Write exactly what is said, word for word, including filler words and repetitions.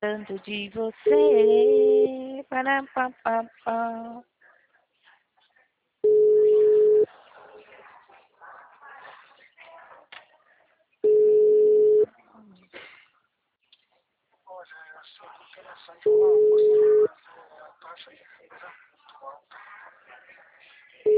tanto de você. Parapapapá. Olha, eu estou interessante falar com você, mas é, a taxa de juros é muito alta.